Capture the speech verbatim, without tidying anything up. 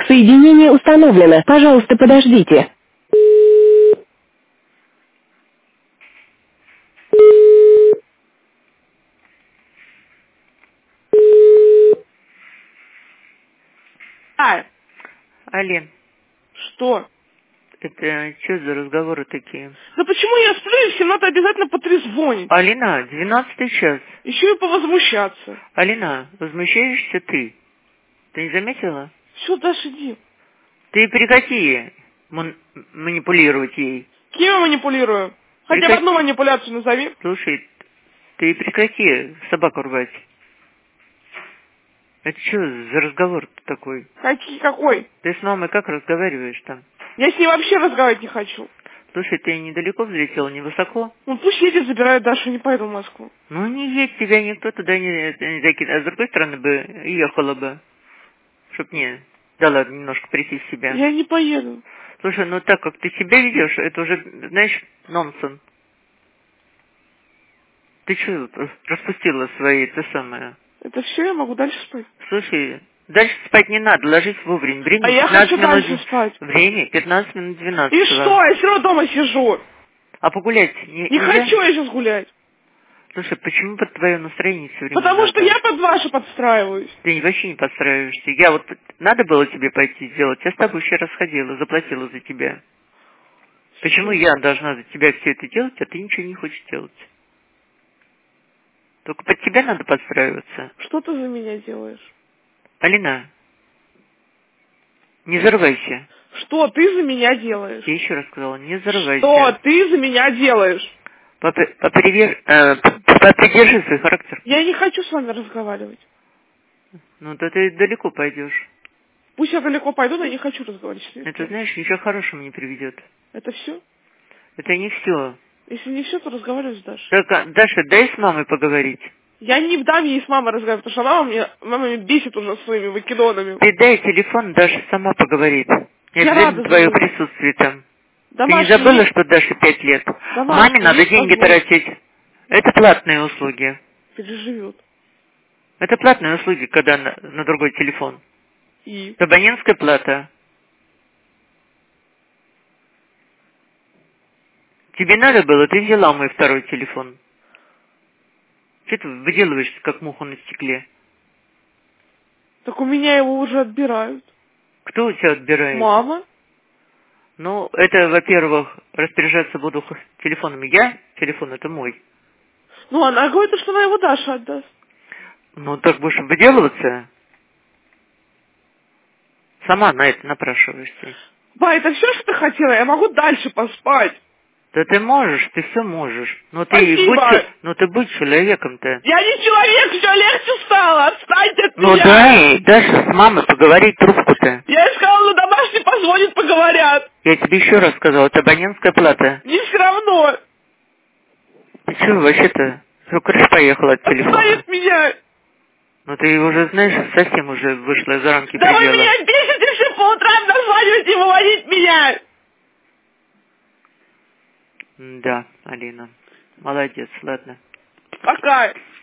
Соединение установлено. Пожалуйста, подождите. А, Алин, что? это что за разговоры такие? Да почему я сплю, и всем надо обязательно потрезвонить? Алина, двенадцатый час. Еще и повозмущаться. Алина, возмущаешься ты? Ты не заметила? Все, Даша, иди. Ты прекрати ман- манипулировать ей. Кем я манипулирую? Хотя бы Прекрати. одну манипуляцию назови. Слушай, ты прекрати собаку рвать. Это что за разговор такой? Какой? Какой? Ты с мамой как разговариваешь там? Я с ней вообще разговаривать не хочу. Слушай, ты недалеко взлетела, невысоко? Ну пусть едет, забирает Дашу, не пойду в Москву. Ну не едь, тебя никто туда не, не закинет. А с другой стороны бы ехала бы, чтоб мне дала немножко прийти в себя. Я не поеду. Слушай, ну так как ты себя ведешь, это уже, знаешь, нонсенс. Ты что распустила свои, ты самое? Это все, я могу дальше спать. Слушай, дальше спать не надо, ложись вовремя. Время А я пятнадцать хочу минут. дальше спать. Время пятнадцать минут И двенадцатого. что? Я все равно дома сижу. А погулять не, Не нельзя? хочу я сейчас гулять. Слушай, почему под твое настроение все время Потому надо? что я под ваше подстраиваюсь. Ты вообще не подстраиваешься. Я вот, надо было тебе пойти сделать, я с тобой еще раз ходила, заплатила за тебя. Почему я должна за тебя все это делать, а ты ничего не хочешь делать? Только под тебя надо подстраиваться. Что ты за меня делаешь? Алина, не зарывайся. Что ты за меня делаешь? Я еще раз сказала, не зарывайся. Что ты за меня делаешь? Попри- попривер- э, Попридержи свой характер. Я не хочу с вами разговаривать. Ну, то ты далеко пойдешь. Пусть я далеко пойду, но я не хочу разговаривать с ней. Это, знаешь, ничего хорошего не приведет. Это все? Это не все. Если не все, то разговариваю с Дашей. Так, а, Даша, дай с мамой поговорить. Я не дам ей с мамой разговаривать, потому что мама мне, мама меня бесит уже своими выкидонами. Ты дай телефон, Даша сама поговорит. Не Я обязательно рада твое за неё. присутствие там. Ты не Домашний забыла, есть? что Даше пять лет? Домашний Маме надо есть деньги возможность? тратить. Это платные услуги. Переживет. Это платные услуги, когда на, на другой телефон. И? Это абонентская плата. Тебе надо было, ты взяла мой второй телефон. Что ты выделываешься, как муха на стекле? Так у меня его уже отбирают. Кто у тебя отбирает? Мама? Ну, это, во-первых, распоряжаться буду х- телефоном я, телефон это мой. Ну, она говорит, что она его Даше отдаст. Ну, так будешь выделываться. Сама на это напрашиваешься. Ба, это все, что ты хотела? Я могу дальше поспать. Да ты можешь, ты все можешь. Но ты Спасибо. будь, чё- ну ты будь человеком-то. Я не человек, все легче стало. Отстаньте от Ну меня. дай, Даша, с мамой поговорить трубку-то. Я ей сказала, на домашний позвонит, поговорят. Я тебе еще раз сказал, это абонентская плата. Не все равно. Ты что вообще-то? Что, крыша поехала от телефона? Отстанет меня. Ну ты уже, знаешь, совсем уже вышла за рамки Да вы предела. меня бесите все по утрам названивать и выводить меня. Да, Алина. Молодец, ладно. Пока.